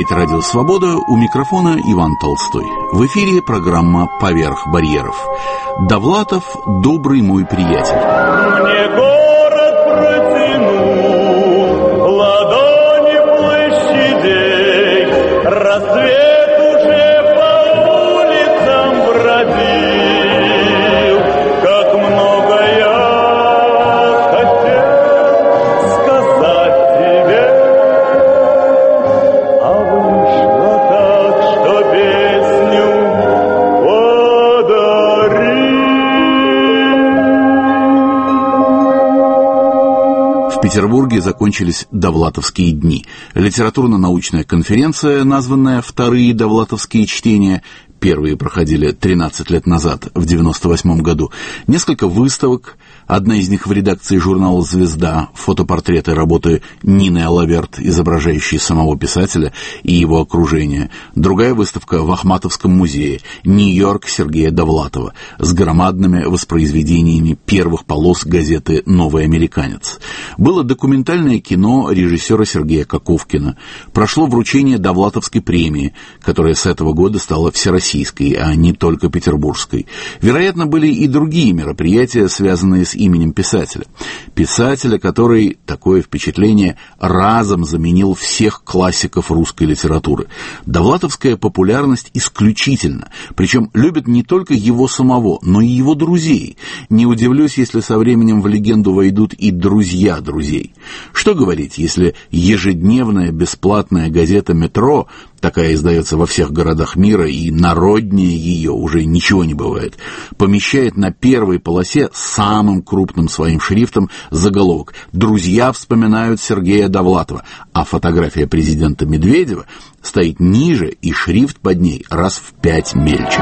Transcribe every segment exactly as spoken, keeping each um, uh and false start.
слушаете «Радио Свобода», у микрофона Иван Толстой. В эфире программа «Поверх барьеров». Довлатов «Добрый мой приятель». Мне город протянул ладони площадей, рассвет уже по улицам бродил, как много я хотел сказать тебе, а вышло так, что песню подарил. В Петербурге закончились Довлатовские дни. Литературно-научная конференция, названная «Вторые довлатовские чтения», первые проходили тринадцать лет назад, в девяносто восьмом году, несколько выставок, одна из них в редакции журнала «Звезда», фотопортреты работы Нины Алаверт, изображающие самого писателя и его окружение, другая выставка в Ахматовском музее «Нью-Йорк» Сергея Довлатова с громадными воспроизведениями первых полос газеты «Новый американец». Было документальное кино режиссера Сергея Коковкина. Прошло вручение Довлатовской премии, которая с этого года стала всероссийской, а не только петербургской. Вероятно, были и другие мероприятия, связанные с именем писателя. Писателя, который, такое впечатление, разом заменил всех классиков русской литературы. Довлатовская популярность исключительна, причем любят не только его самого, но и его друзей. Не удивлюсь, если со временем в легенду войдут и друзья друзей. Что говорить, если ежедневная бесплатная газета «Метро», такая издается во всех городах мира, и народнее ее уже ничего не бывает, помещает на первой полосе самым крупным своим шрифтом заголовок «Друзья вспоминают Сергея Довлатова», а фотография президента Медведева стоит ниже, и шрифт под ней раз в пять мельче.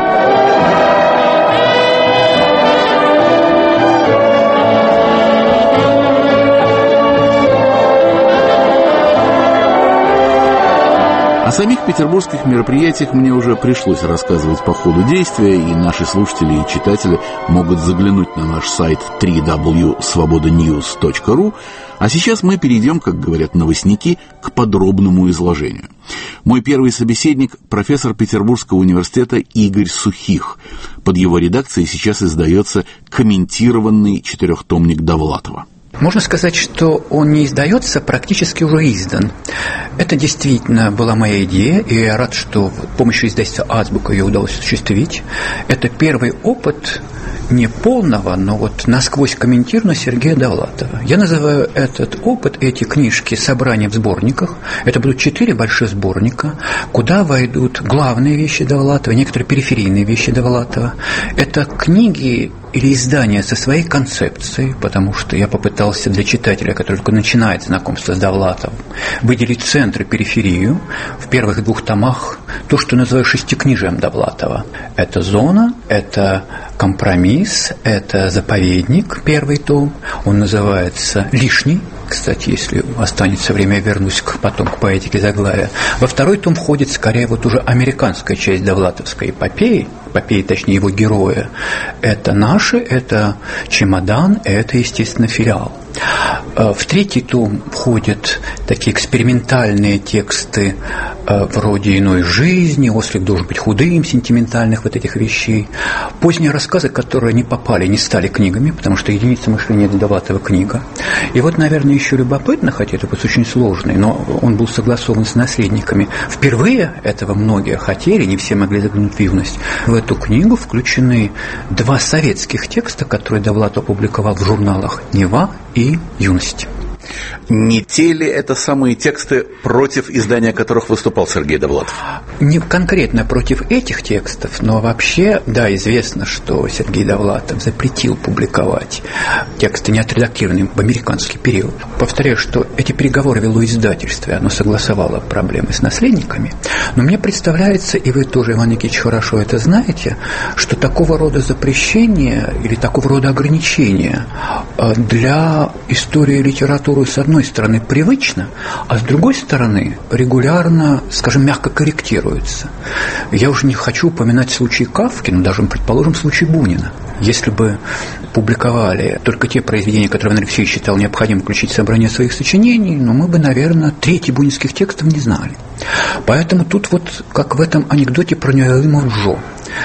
О самих петербургских мероприятиях мне уже пришлось рассказывать по ходу действия, и наши слушатели и читатели могут заглянуть на наш сайт дабл ю дабл ю дабл ю точка свобода ньюс точка ру, а сейчас мы перейдем, как говорят новостники, к подробному изложению. Мой первый собеседник – профессор Петербургского университета Игорь Сухих. Под его редакцией сейчас издается комментированный четырехтомник Довлатова. Можно сказать, что он не издается, практически уже издан. Это действительно была моя идея, и я рад, что с помощью издательства «Азбука» ее удалось осуществить. Это первый опыт не полного, но вот насквозь комментированного Сергея Довлатова. Я называю этот опыт, эти книжки, собранием в сборниках. Это будут четыре больших сборника, куда войдут главные вещи Довлатова, некоторые периферийные вещи Довлатова. Это книги или издания со своей концепцией, потому что я попытался для читателя, который только начинает знакомство с Довлатовым, выделить центр и периферию. В первых двух томах то, что называю шестикнижием Довлатова. Это «Зона», это «Компромисс», это «Заповедник», первый том. Он называется «Лишний». Кстати, если останется время, я вернусь к, потом к поэтике заглавия. Во второй том входит скорее вот уже американская часть довлатовской эпопеи, эпопеи, точнее, его героя. Это наши, это «Чемодан», это, естественно, «Филиал». В третий том входят такие экспериментальные тексты вроде «Иной жизни», «Ослик должен быть худым», сентиментальных вот этих вещей. Поздние рассказы, которые не попали, не стали книгами, потому что единица мышления Довлатова книга. И вот, наверное, еще любопытно, хотя это вопрос очень сложный, но он был согласован с наследниками. Впервые этого многие хотели, не все могли заглянуть в юность. В эту книгу включены два советских текста, которые Довлатов опубликовал в журналах «Нева» и «Юность». Не те ли это самые тексты, против издания которых выступал Сергей Довлатов? Не конкретно против этих текстов, но вообще, да, известно, что Сергей Довлатов запретил публиковать тексты, не отредактированные в американский период. Повторяю, что эти переговоры вело издательство, и оно согласовало проблемы с наследниками. Но мне представляется, и вы тоже, Иван Никитич, хорошо это знаете, что такого рода запрещения или такого рода ограничения для истории литературы с одной стороны привычно, а с другой стороны регулярно, скажем, мягко корректируется. Я уже не хочу упоминать случай Кафки, но даже, предположим, случай Бунина. Если бы публиковали только те произведения, которые Иван Алексеевич считал необходимым включить в собрание своих сочинений, но мы бы, наверное, трети бунинских текстов не знали. Поэтому тут вот, как в этом анекдоте про Нюэллиму Джо,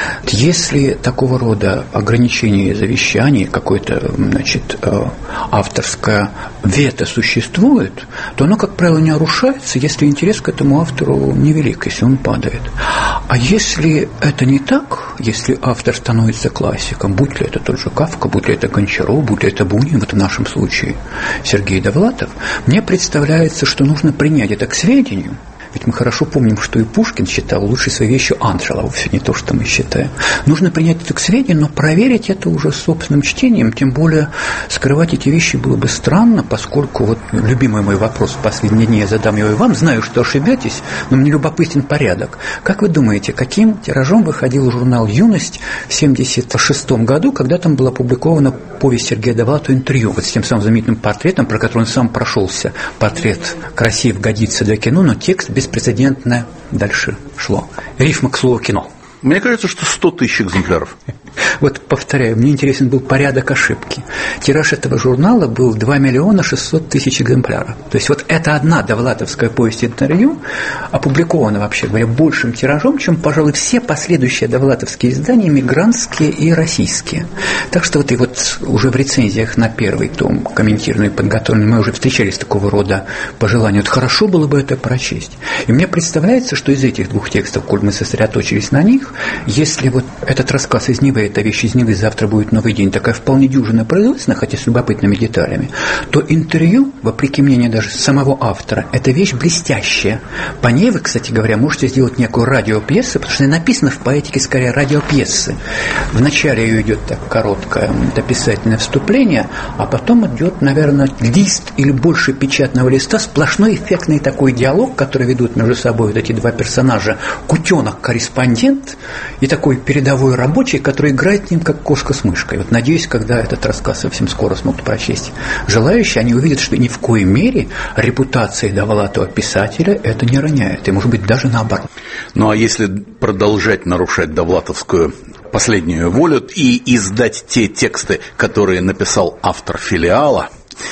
если такого рода ограничения завещаний, какое-то, значит, авторское вето существует, то оно, как правило, не нарушается, если интерес к этому автору невелик, если он падает. А если это не так, если автор становится классиком, будь ли это тот же Кафка, будь ли это Гончаров, будь ли это Бунин, вот в нашем случае Сергей Довлатов, мне представляется, что нужно принять это к сведению. Ведь мы хорошо помним, что и Пушкин считал лучшей своей вещью Анджела, вовсе не то, что мы считаем. Нужно принять это к сведению, но проверить это уже собственным чтением, тем более скрывать эти вещи было бы странно, поскольку, вот любимый мой вопрос в последние дни, я задам его и вам, знаю, что ошибетесь, но мне любопытен порядок. Как вы думаете, каким тиражом выходил журнал «Юность» в семьдесят шестом году, когда там была опубликована повесть Сергея Довлатова «Интервью», вот с тем самым знаменитым портретом, про который он сам прошелся. Портрет красив, годится для кино, но текст беспрецедентно дальше шло. Рифма к слову «кино». Мне кажется, что сто тысяч экземпляров. Вот, повторяю, мне интересен был порядок ошибки. Тираж этого журнала был два миллиона шестьсот тысяч экземпляров. То есть вот эта одна довлатовская повесть «Интервью» опубликована, вообще говоря, большим тиражом, чем, пожалуй, все последующие довлатовские издания, мигрантские и российские. Так что вот и вот уже в рецензиях на первый том, комментированный, подготовленный, мы уже встречались с такого рода пожелания. Вот хорошо было бы это прочесть. И мне представляется, что из этих двух текстов, коль мы сосредоточились на них, если вот этот рассказ из Невы, эта вещь из Невы, завтра будет новый день, такая вполне дюжина производственная, хотя с любопытными деталями, то «Интервью», вопреки мнению даже самого автора, это вещь блестящая. По ней вы, кстати говоря, можете сделать некую радиопьесу, потому что она написана в поэтике скорее радиопьесы. Вначале ее идет так короткое описательное вступление, а потом идет, наверное, лист или больше печатного листа, сплошной эффектный такой диалог, который ведут между собой вот эти два персонажа, кутенок-корреспондент и такой передовой рабочий, который играет с ним как кошка с мышкой. Вот надеюсь, когда этот рассказ совсем скоро смогут прочесть желающие, они увидят, что ни в коей мере репутация Довлатова писателя это не роняет, и, может быть, даже наоборот. Ну, а если продолжать нарушать довлатовскую последнюю волю и издать те тексты, которые написал автор филиала,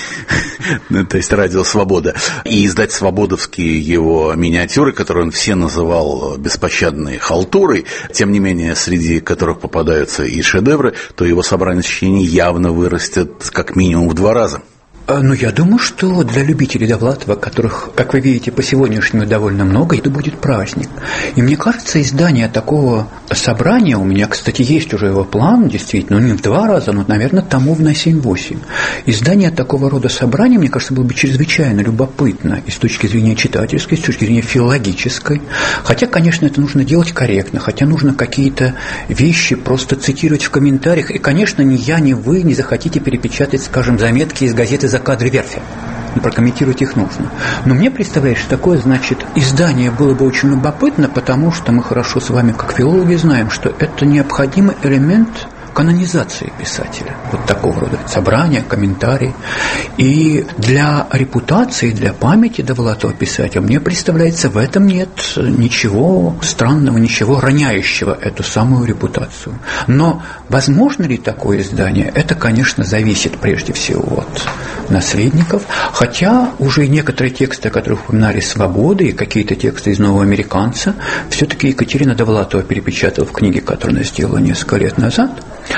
то есть «Радио Свобода», и издать свободовские его миниатюры, которые он все называл беспощадной халтурой, тем не менее, среди которых попадаются и шедевры, то его собрание сочинений явно вырастет как минимум в два раза. Ну, я думаю, что для любителей Довлатова, которых, как вы видите, по сегодняшнему довольно много, это будет праздник. И мне кажется, издание такого собрания, у меня, кстати, есть уже его план, действительно, ну, не в два раза, но, наверное, томов на семь-восемь. Издание такого рода собрания, мне кажется, было бы чрезвычайно любопытно и с точки зрения читательской, и с точки зрения филологической. Хотя, конечно, это нужно делать корректно, хотя нужно какие-то вещи просто цитировать в комментариях. И, конечно, ни я, ни вы не захотите перепечатать, скажем, заметки из газеты «За кадры Верфи». Прокомментировать их нужно. Но мне представляется, что такое, значит, издание было бы очень любопытно, потому что мы хорошо с вами, как филологи, знаем, что это необходимый элемент канонизации писателя. Вот такого рода собрания, комментарии. И для репутации, для памяти Довлатова писателя, мне представляется, в этом нет ничего странного, ничего роняющего эту самую репутацию. Но возможно ли такое издание? Это, конечно, зависит прежде всего от наследников. Хотя уже некоторые тексты, о которых упоминали «Свободы», и какие-то тексты из «Нового американца», все-таки Екатерина Довлатова перепечатала в книге, которую она сделала несколько лет назад.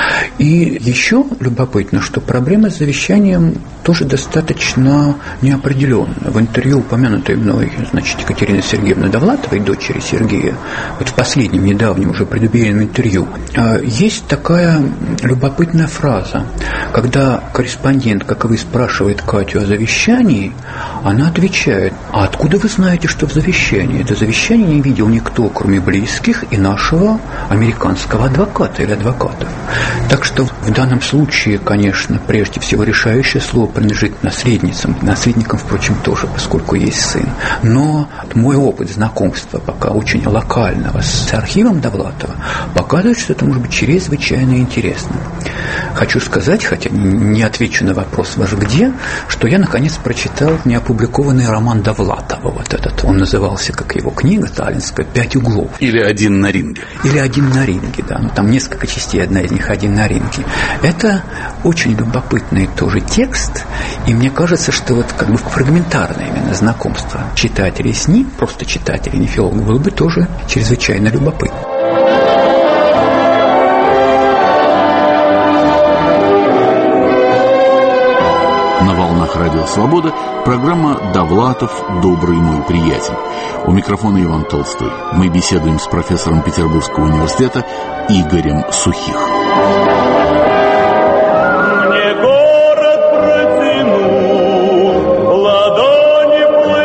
И еще любопытно, что проблема с завещанием тоже достаточно неопределенна. В интервью, упомянутой мной, значит, Екатерины Сергеевны Довлатовой, дочери Сергея, вот в последнем недавнем уже предубийном интервью, есть такая любопытная фраза, когда корреспондент, как и вы, спрашивает Катю о завещании, она отвечает: а откуда вы знаете, что в завещании? Это завещание не видел никто, кроме близких и нашего американского адвоката или адвокатов. Так что в данном случае, конечно, прежде всего решающее слово принадлежит наследницам, наследникам, впрочем, тоже, поскольку есть сын. Но мой опыт знакомства пока очень локального с архивом Довлатова показывает, что это может быть чрезвычайно интересно. Хочу сказать, хотя не отвечу на вопрос ваш где, что я наконец прочитал неопубликованный роман Довлатова, вот этот, он назывался, как его книга таллинская, «Пять углов». Или «Один на ринге». Или «Один на ринге», да, ну, там несколько частей, одна из них господин на ринге. Это очень любопытный тоже текст, и мне кажется, что вот как бы фрагментарное именно знакомство читателей с ним, просто читателей, не филологов, было бы тоже чрезвычайно любопытно. На волнах Радио Свобода программа «Довлатов. Добрый мой приятель». У микрофона Иван Толстой. Мы беседуем с профессором Петербургского университета Игорем Сухих. Мне город протянул ладони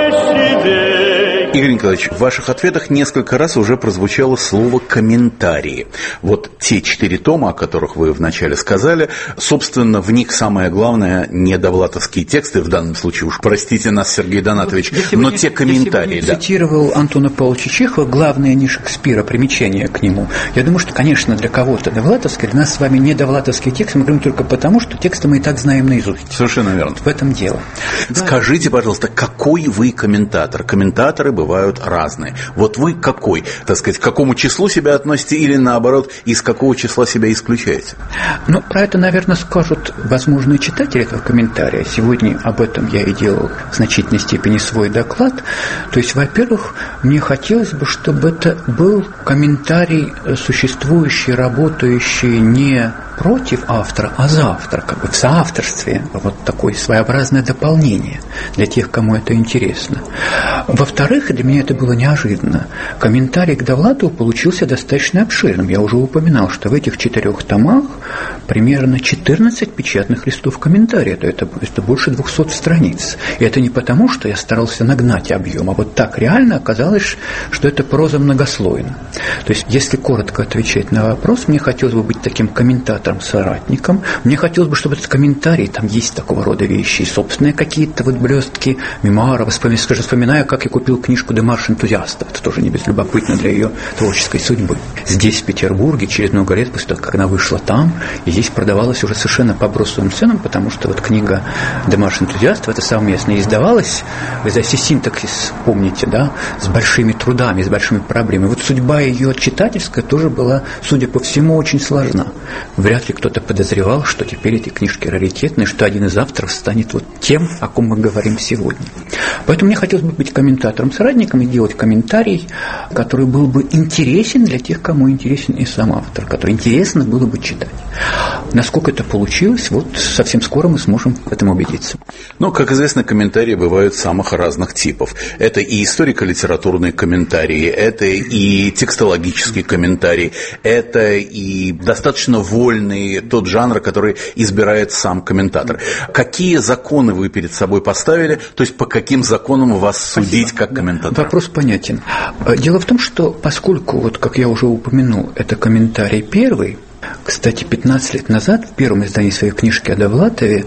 площадей. Игорь Николаевич, в ваших ответах несколько раз уже прозвучало слово «комментарии». Вот те четыре тома, о которых вы вначале сказали, собственно, в них самое главное не довлатовские тексты, в данном случае, уж простите нас, Сергей Донатович, вот но те комментарии. Я да. цитировал Антона Павловича Чехова, главное не Шекспира, примечание к нему. Я думаю, что, конечно, для кого-то довлатовские, для нас с вами не довлатовские тексты, мы говорим только потому, что тексты мы и так знаем наизусть. Совершенно верно. В этом дело. Скажите, пожалуйста, какой вы комментатор? Комментаторы бывают разные. Вот вы какой? Так сказать, к какому числу себя относите или, наоборот, из какого числа себя исключаете? Ну, про это, наверное, скажут возможные читатели этого комментария. Сегодня об этом я и делал в значительной степени свой доклад. То есть, во-первых, мне хотелось бы, чтобы это был комментарий, существующий, работающий не против автора, а за автора, как бы в соавторстве. Вот такое своеобразное дополнение для тех, кому это интересно. Во-вторых, для меня это было неожиданно. Комментарий к Довлатову получился достаточно обширным. Я уже упоминал, что в этих четырех томах примерно четырнадцать печатных листов комментария. Это, это, это больше двухсот страниц. И это не потому, что я старался нагнать объем, а вот так реально оказалось, что это проза многослойна. То есть, если коротко отвечать на вопрос, мне хотелось бы быть таким комментатором, соратником. Мне хотелось бы, чтобы этот комментарий, там есть такого рода вещи, собственные какие-то вот блестки, мемуары, вспоминаю, скажу, вспоминаю, как я купил книжку «Демарш энтузиаста». Это тоже не безлюбопытно для ее творческой судьбы. Здесь, в Петербурге, через много лет после того, как она вышла там, и здесь продавалась уже совершенно по бросовым ценам, потому что вот книга «Демарш энтузиаста» это совместно издавалась, вы знаете, синтаксис, помните, да, с большими трудами, с большими проблемами. Вот судьба ее читательская тоже была, судя по всему, очень сложна. Вряд ли кто-то подозревал, что теперь эти книжки раритетные, что один из авторов станет вот тем, о ком мы говорим сегодня. Поэтому мне хотелось бы быть комментатором, соратником и делать комментарий, который был бы интересен для тех, кому интересен и сам автор, который интересно было бы читать. Насколько это получилось, вот совсем скоро мы сможем в этом убедиться. Ну, как известно, комментарии бывают самых разных типов. Это и историко-литературные комментарии, это и текстологические комментарии, это и достаточно вольный тот жанр, который избирает сам комментатор. Какие законы вы перед собой поставили, то есть по каким законам вас судить Спасибо. как комментатор? Вопрос понятен. Дело в том, что поскольку, вот как я уже упомянул, это комментарий первый. Кстати, пятнадцать лет назад, в первом издании своей книжки о Довлатове,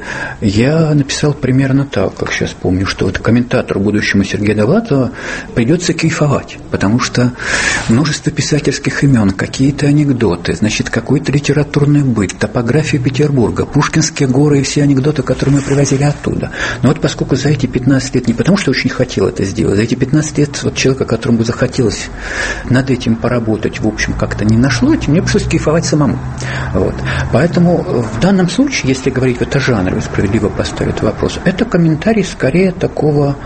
я написал примерно так, как сейчас помню, что вот комментатору будущему Сергея Довлатова придется кайфовать, потому что множество писательских имен, какие-то анекдоты, значит, какой-то литературный быт, топография Петербурга, Пушкинские горы и все анекдоты, которые мы привозили оттуда. Но вот поскольку за эти пятнадцать лет, не потому что очень хотел это сделать, за эти пятнадцать лет вот человека, которому бы захотелось над этим поработать, в общем, как-то не нашлось, мне пришлось кайфовать самому. Вот. Поэтому в данном случае, если говорить вот о жанре, справедливо поставить вопрос, это комментарий скорее такого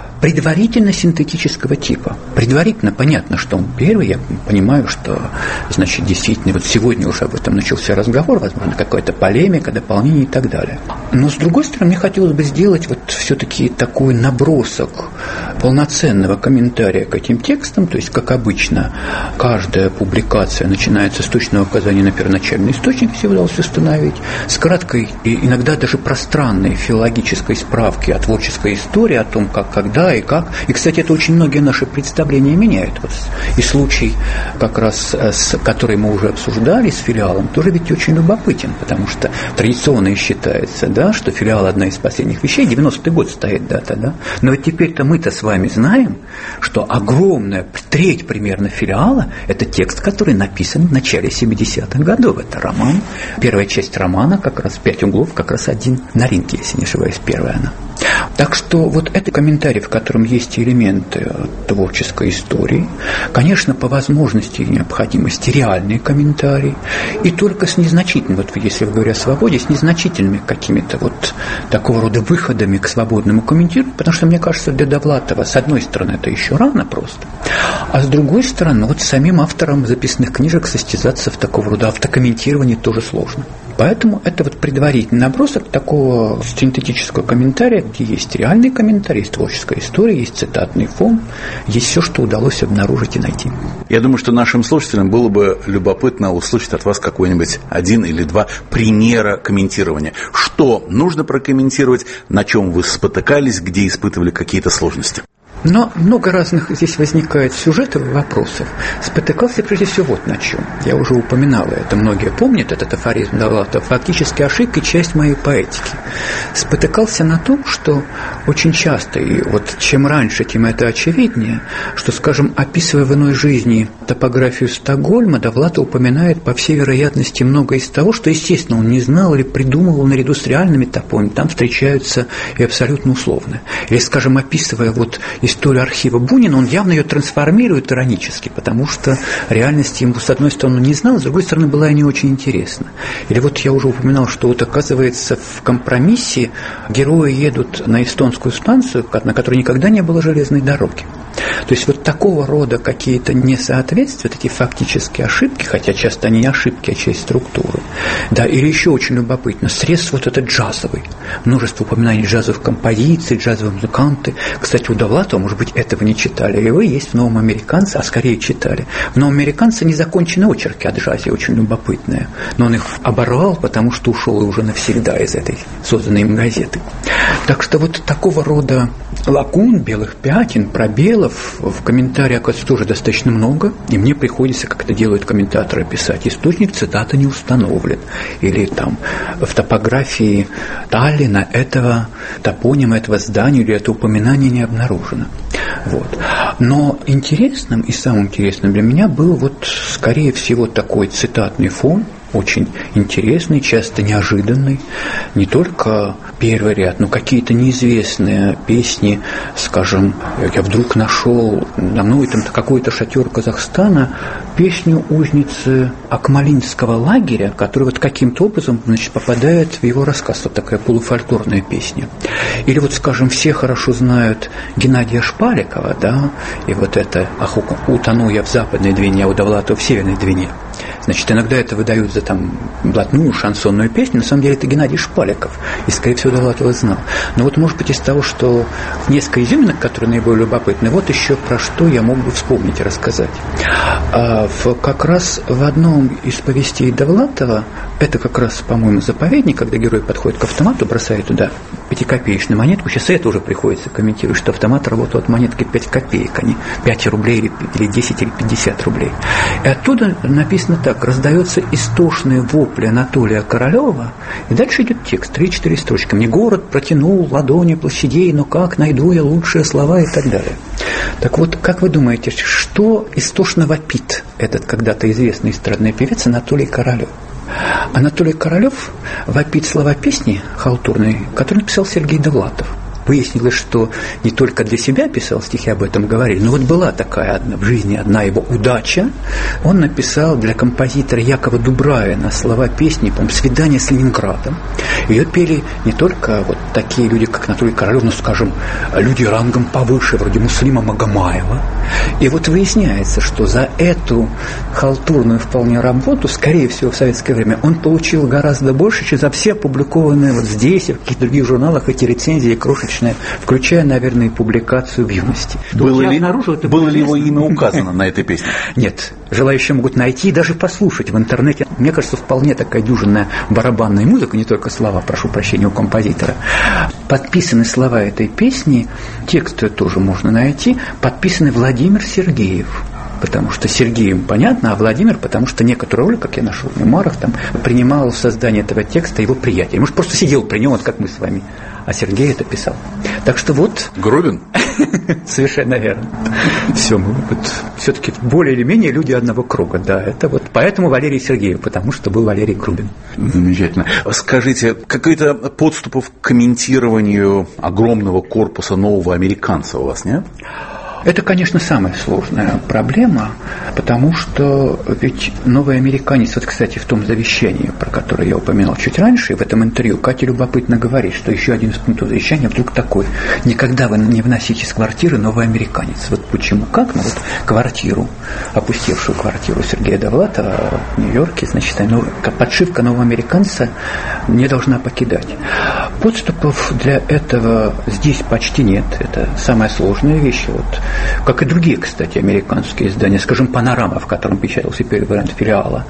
предварительно-синтетического типа. Предварительно понятно, что он первый, я понимаю, что, значит, действительно, вот сегодня уже об этом начался разговор, возможно, какая-то полемика, дополнение и так далее. Но, с другой стороны, мне хотелось бы сделать вот все-таки такой набросок полноценного комментария к этим текстам, то есть, как обычно, каждая публикация начинается с точного указания на первоначальный источник, если удалось установить, с краткой и иногда даже пространной филологической справки о творческой истории, о том, как, когда и как. И, кстати, это очень многие наши представления меняют. Вот. И случай, как раз, с, который мы уже обсуждали, с филиалом, тоже ведь очень любопытен, потому что традиционно считается, да, что филиал – одна из последних вещей, девяностый год стоит дата, да. Но ведь теперь-то мы-то с вами знаем, что огромная треть примерно филиала – это текст, который написан в начале семидесятых годов. Это роман, первая часть романа, как раз «Пять углов», как раз один на ринке, если не ошибаюсь, первая она. Так что вот это комментарий, в котором есть элементы творческой истории, конечно, по возможности и необходимости реальные комментарии, и только с незначительными, вот если я говорю о свободе, с незначительными какими-то вот такого рода выходами к свободному комментированию, потому что, мне кажется, для Довлатова, с одной стороны, это еще рано просто, а с другой стороны, вот самим авторам записных книжек состязаться в такого рода автокомментировании тоже сложно. Поэтому это вот предварительный набросок такого синтетического комментария, где есть реальный комментарий, есть творческая история, есть цитатный фон, есть все, что удалось обнаружить и найти. Я думаю, что нашим слушателям было бы любопытно услышать от вас какой-нибудь один или два примера комментирования. Что нужно прокомментировать, на чем вы спотыкались, где испытывали какие-то сложности? Но много разных здесь возникает сюжетов и вопросов. Спотыкался прежде всего вот на чем. Я уже упоминала это, многие помнят этот афоризм Довлатова. Фактически ошибка – часть моей поэтики. Спотыкался на том, что очень часто, и вот чем раньше, тем это очевиднее, что, скажем, описывая в иной жизни топографию Стокгольма, Довлатов упоминает, по всей вероятности, многое из того, что, естественно, он не знал или придумывал наряду с реальными топонимами. Там встречаются и абсолютно условно. Или, скажем, описывая вот историю архива Бунина, он явно ее трансформирует иронически, потому что реальность ему, с одной стороны, не знал, с другой стороны, была и не очень интересна. Или вот я уже упоминал, что вот оказывается в компромиссе герои едут на эстонскую станцию, на которой никогда не было железной дороги. То есть вот такого рода какие-то несоответствия, эти фактические ошибки, хотя часто они не ошибки, а часть структуры. Да, или еще очень любопытно, срез вот этот джазовый. Множество упоминаний джазовых композиций, джазовые музыканты. Кстати, у Довлатова, может быть, этого не читали. Или вы есть в «Новом американце», а скорее читали. В «Новом американце» незаконченные очерки о джазе, очень любопытные. Но он их оборвал, потому что ушел уже навсегда из этой созданной им газеты. Так что вот такого рода лакун, белых пятен, пробелов в комментарии, оказывается, тоже достаточно много, и мне приходится, как это делают комментаторы, писать. Источник цитаты не установлен. Или там в топографии Таллина этого топонима, этого здания или это упоминание не обнаружено. Вот. Но интересным и самым интересным для меня был вот, скорее всего, такой цитатный фон, очень интересный, часто неожиданный. Не только первый ряд, но какие-то неизвестные песни, скажем, я вдруг нашел на мной там какой-то шатер Казахстана, песню узницы Акмалинского лагеря, которая вот каким-то образом, значит, попадает в его рассказ, вот такая полуфольклорная песня. Или вот, скажем, все хорошо знают Геннадия Шпаликова, да, и вот это «Ах, утону я в западной Двине, а у Довлатова в северной Двине». Значит, иногда это выдают за там блатную шансонную песню, на самом деле это Геннадий Шпаликов, и, скорее всего, Довлатов знал. Но вот, может быть, из того, что несколько изюминок, которые наиболее любопытны, вот еще про что я мог бы вспомнить и рассказать. А в, как раз в одном из повестей Довлатова, это как раз, по-моему, заповедник, когда герой подходит к автомату, бросает туда пятикопеечную монетку, сейчас это уже приходится комментировать, что автомат работал от монетки пять копеек, а не пять рублей или, или десять или пятьдесят рублей. И оттуда написано так: раздается истошные вопли Анатолия Королева, и дальше идет текст, три-четыре строчки. Мне город протянул ладони площадей, но как найду я лучшие слова и так далее. Так вот, как вы думаете, что истошно вопит этот когда-то известный эстрадный певец Анатолий Королев? Анатолий Королев вопит слова песни халтурной, которую написал Сергей Довлатов. Выяснилось, что не только для себя писал стихи, об этом говорили, но вот была такая одна, в жизни одна его удача. Он написал для композитора Якова Дубравина слова песни, по-моему, «Свидание с Ленинградом». Ее пели не только вот такие люди, как Анатолий Королев, но, скажем, люди рангом повыше, вроде Муслима Магомаева. И вот выясняется, что за эту халтурную вполне работу, скорее всего, в советское время, он получил гораздо больше, чем за все опубликованные вот здесь и в каких-то других журналах эти рецензии крошечные, включая, наверное, и публикацию в «Юности». Было, ли, было ли его имя указано на этой песне? Нет. Желающие могут найти и даже послушать в интернете. Мне кажется, вполне такая дюжинная барабанная музыка, не только слова, прошу прощения, у композитора. Подписаны слова этой песни, текст тоже можно найти, подписаны Владимир Сергеев. Потому что Сергеем понятно, а Владимир, потому что некоторую роль, как я нашел в мемуарах, там, принимал в создании этого текста его приятель. Может, просто сидел при нем, вот как мы с вами. а Сергей это писал. Так что вот... Грубин? Совершенно верно. Все, мы вот все-таки более или менее люди одного круга, да. Это вот поэтому Валерий Сергеев, потому что был Валерий Грубин. Замечательно. Скажите, каких-то подступов к комментированию огромного корпуса нового американца у вас нет? Это, конечно, самая сложная проблема, потому что ведь новый американец, вот, кстати, в том завещании, про которое я упоминал чуть раньше, в этом интервью Катя любопытно говорит, что еще один из пунктов завещания вдруг такой: никогда вы не вносите из квартиры новый американец. Вот почему? Как? Ну вот квартиру, опустевшую квартиру Сергея Довлатова в Нью-Йорке, значит, подшивка нового американца не должна покидать. Подступов для этого здесь почти нет. Это самая сложная вещь. Вот. Как и другие, кстати, американские издания, скажем, «Панорама», в котором печатался первый вариант «Филиала».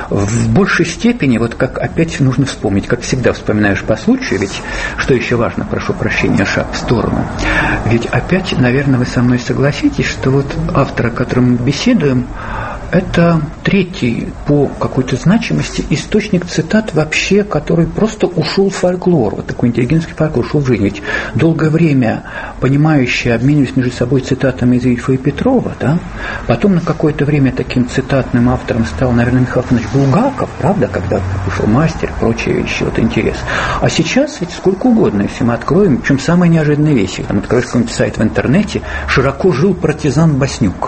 В большей степени, вот как опять нужно вспомнить, как всегда вспоминаешь по случаю, ведь, что еще важно, прошу прощения, шаг в сторону, ведь опять, наверное, вы со мной согласитесь, что вот автор, о котором мы беседуем, это третий по какой-то значимости источник цитат вообще, который просто ушел в фольклор, вот такой интеллигентский фольклор ушел в жизнь. Ведь долгое время понимающие обменивались между собой цитатами из Ильфа и Петрова, да? Потом на какое-то время таким цитатным автором стал, наверное, Михаил Иванович Булгаков, правда, когда вышел «Мастер» и прочие вещи, вот интерес. А сейчас ведь сколько угодно, если мы откроем, причем самые неожиданные вещи, там откроешь какой-нибудь сайт в интернете, широко жил партизан Баснюк.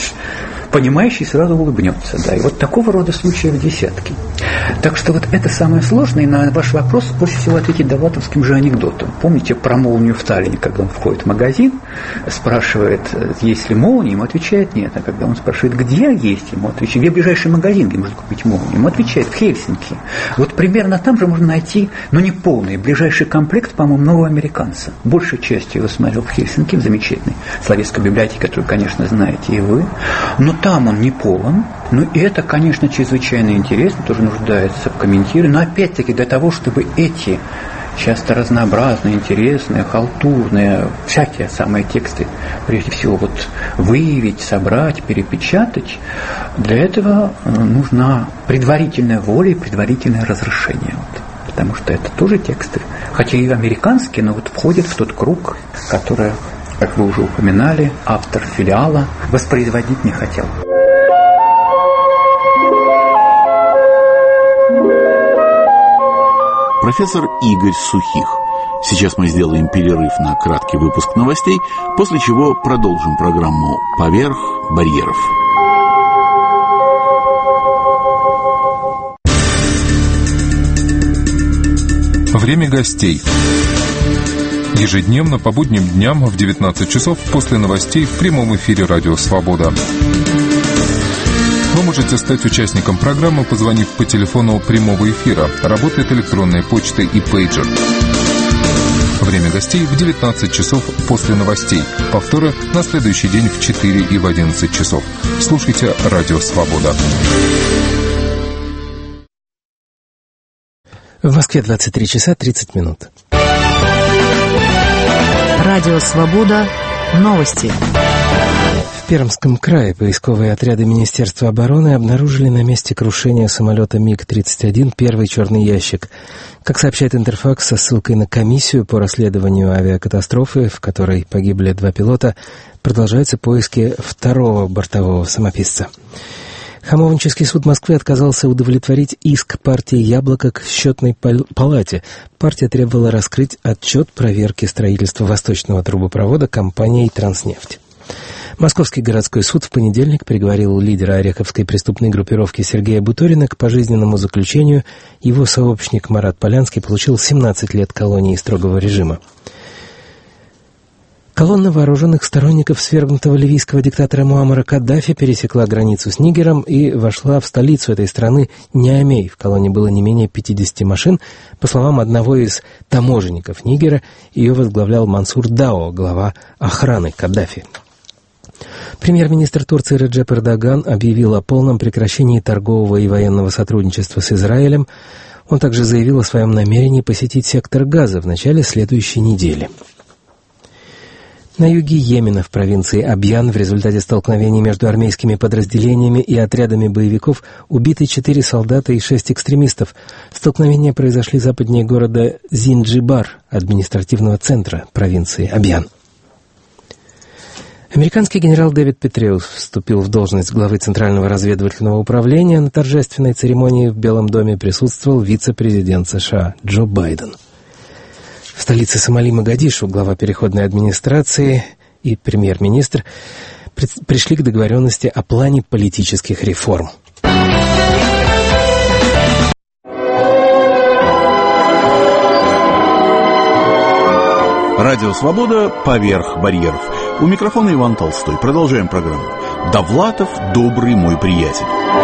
Понимающий сразу улыбнется, да, и вот такого рода случаев десятки. Так что вот это самое сложное, и на ваш вопрос проще всего ответить довлатовским же анекдотом. Помните про молнию в Таллине, когда он входит в магазин, спрашивает, есть ли молния, ему отвечает нет, а когда он спрашивает, где есть, ему отвечает, где ближайший магазин, где можно купить молнию, ему отвечает, в Хельсинки. Вот примерно там же можно найти, ну не полный, ближайший комплект, по-моему, нового американца. Большей частью его смотрел в Хельсинки, в замечательной словецкой библиотеке, которую, конечно, знаете и вы, но там он не полон, ну и это, конечно, чрезвычайно интересно, тоже нуждается в комментировании, но опять-таки для того, чтобы эти часто разнообразные, интересные, халтурные, всякие самые тексты, прежде всего, вот выявить, собрать, перепечатать, для этого нужна предварительная воля и предварительное разрешение. Вот. Потому что это тоже тексты, хотя и американские, но вот входят в тот круг, который, как вы уже упоминали, автор «Филиала» воспроизводить не хотел. Профессор Игорь Сухих. Сейчас мы сделаем перерыв на краткий выпуск новостей, после чего продолжим программу «Поверх барьеров». Время гостей. Ежедневно по будним дням в девятнадцать часов после новостей в прямом эфире «Радио Свобода». Вы можете стать участником программы, позвонив по телефону прямого эфира. Работает электронная почта и пейджер. Время гостей в девятнадцать часов после новостей. Повторы на следующий день в четыре и в одиннадцать часов. Слушайте «Радио Свобода». В Москве двадцать три часа тридцать минут. Радио «Свобода». Новости. В Пермском крае поисковые отряды Министерства обороны обнаружили на месте крушения самолета МиГ тридцать один первый черный ящик. Как сообщает Интерфакс со ссылкой на комиссию по расследованию авиакатастрофы, в которой погибли два пилота, продолжаются поиски второго бортового самописца. Хамовнический суд Москвы отказался удовлетворить иск партии «Яблоко» к счетной палате. Партия требовала раскрыть отчет проверки строительства восточного трубопровода компанией «Транснефть». Московский городской суд в понедельник приговорил лидера ореховской преступной группировки Сергея Буторина к пожизненному заключению. Его сообщник Марат Полянский получил семнадцать лет колонии строгого режима. Колонна вооруженных сторонников свергнутого ливийского диктатора Муаммара Каддафи пересекла границу с Нигером и вошла в столицу этой страны Ниамей. В колонне было не менее пятидесяти машин. По словам одного из таможенников Нигера, ее возглавлял Мансур Дао, глава охраны Каддафи. Премьер-министр Турции Реджеп Эрдоган объявил о полном прекращении торгового и военного сотрудничества с Израилем. Он также заявил о своем намерении посетить сектор Газа в начале следующей недели. На юге Йемена, в провинции Абьян, в результате столкновений между армейскими подразделениями и отрядами боевиков убиты четыре солдата и шесть экстремистов. Столкновения произошли западнее города Зинджибар, административного центра провинции Абьян. Американский генерал Дэвид Петреус вступил в должность главы Центрального разведывательного управления. На торжественной церемонии в Белом доме присутствовал вице-президент США Джо Байден. В столице Сомали Могадишу глава переходной администрации и премьер-министр пришли к договоренности о плане политических реформ. Радио «Свобода» поверх барьеров. У микрофона Иван Толстой. Продолжаем программу. Довлатов – добрый мой приятель.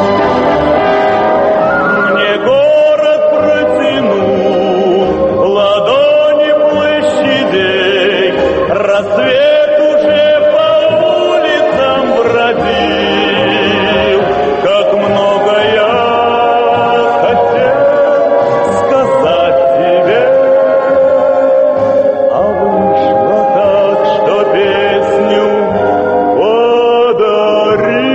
Мне город протянул ладони площадей, рассвет уже по улицам бродил, как много я хотел сказать тебе, а вышло так, что песню подари.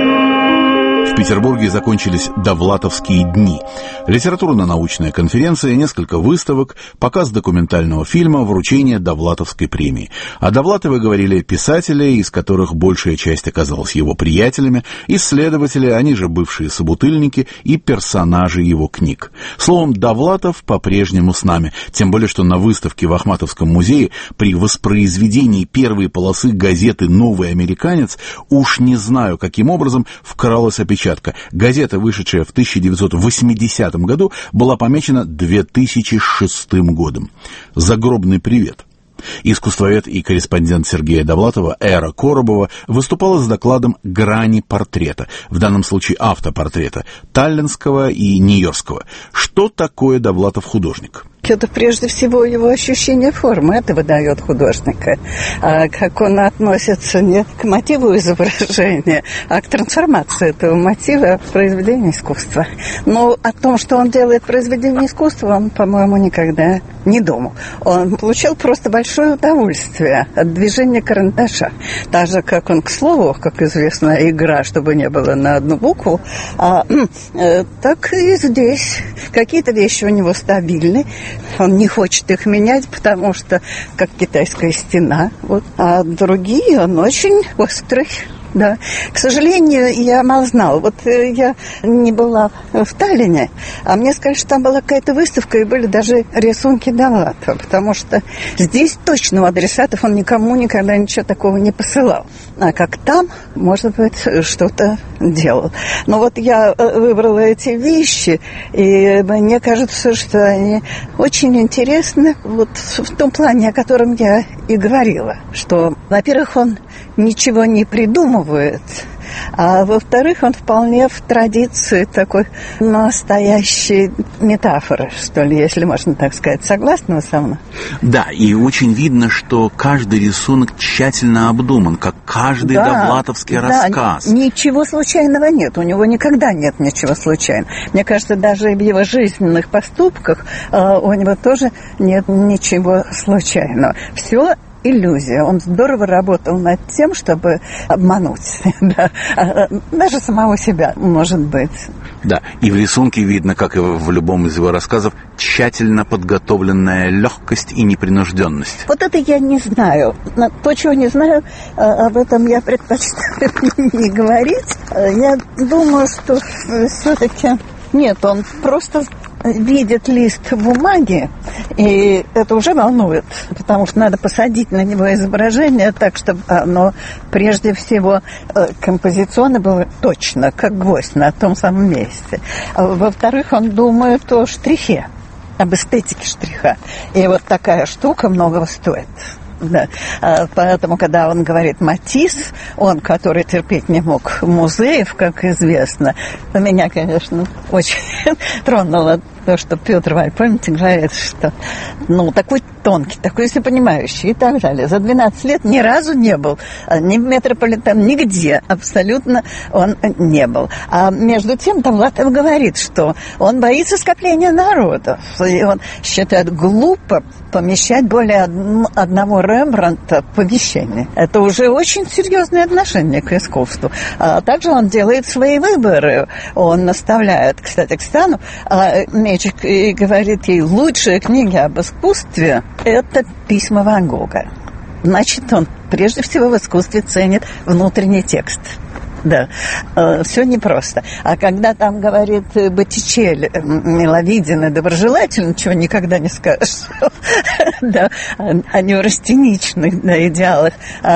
В Петербурге закончились Довлатовские дни. Литературно-научная конференция, несколько выставок, показ документального фильма, вручение Довлатовской премии. О Довлатове говорили писатели, из которых большая часть оказалась его приятелями, исследователи, они же бывшие собутыльники и персонажи его книг. Словом, Довлатов по-прежнему с нами, тем более, что на выставке в Ахматовском музее при воспроизведении первой полосы газеты «Новый американец» уж не знаю, каким образом вкралась опечатка. Газета, вышедшая в тысяча девятьсот восьмидесятом году, была помечена две тысячи шестым годом. Загробный привет. Искусствовед и корреспондент Сергея Довлатова Эра Коробова выступала с докладом «Грани портрета», в данном случае автопортрета, таллинского и нью-йоркского. Что такое Довлатов художник? Это прежде всего его ощущение формы, это выдает художника. А как он относится не к мотиву изображения, а к трансформации этого мотива в произведение искусства. Но о том, что он делает произведение искусства, он, по-моему, никогда не думал. Он получил просто большое удовольствие от движения карандаша. Так же, как он, к слову, как известно, игра, чтобы не было на одну букву, а, э, так и здесь. Какие-то вещи у него стабильны. Он не хочет их менять, потому что как китайская стена. Вот. А другие он очень острый. Да. К сожалению, я мало знала. Вот я не была в Таллине, а мне сказали, что там была какая-то выставка, и были даже рисунки Довлатова, потому что здесь точно у адресатов он никому никогда ничего такого не посылал. А как там, может быть, что-то делал. Но вот я выбрала эти вещи, и мне кажется, что они очень интересны вот в том плане, о котором я и говорила. Что, во-первых, он ничего не придумывает, а во-вторых, он вполне в традиции такой настоящей метафоры, что ли, если можно так сказать. Согласны вы со мной? Да, и очень видно, что каждый рисунок тщательно обдуман, как каждый да, довлатовский да, рассказ. Ничего случайного нет, у него никогда нет ничего случайного. Мне кажется, даже в его жизненных поступках э, у него тоже нет ничего случайного. Все иллюзия. Он здорово работал над тем, чтобы обмануть. Да. Даже самого себя, может быть. Да, и в рисунке видно, как и в любом из его рассказов, тщательно подготовленная легкость и непринужденность. Вот это я не знаю. То, чего не знаю, об этом я предпочитаю не говорить. Я думаю, что все-таки нет, он просто видит лист бумаги, и это уже волнует, потому что надо посадить на него изображение так, чтобы оно прежде всего композиционно было точно, как гвоздь на том самом месте. Во-вторых, он думает о штрихе, об эстетике штриха. И вот такая штука многого стоит. Да. Поэтому, когда он говорит «Матисс», он, который терпеть не мог музеев, как известно, меня, конечно, очень тронуло то, что Петр Валь, помните, говорит, что ну, такой тонкий, такой всепонимающий и так далее. За двенадцать лет ни разу не был ни в метрополитен, нигде абсолютно он не был. А между тем Довлатов говорит, что он боится скопления народов, и он считает глупо помещать более одного Рембрандта помещение. Это уже очень серьезное отношение к искусству. А также он делает свои выборы. Он наставляет, кстати, к Стану, а Мечик и говорит ей, лучшая книга об искусстве – это письма Ван Гога. Значит, он прежде всего в искусстве ценит внутренний текст. Да, э, все непросто. А когда там говорит Боттичелли, миловиден и доброжелателен, чего никогда не скажешь, да, о неврастеничных идеалах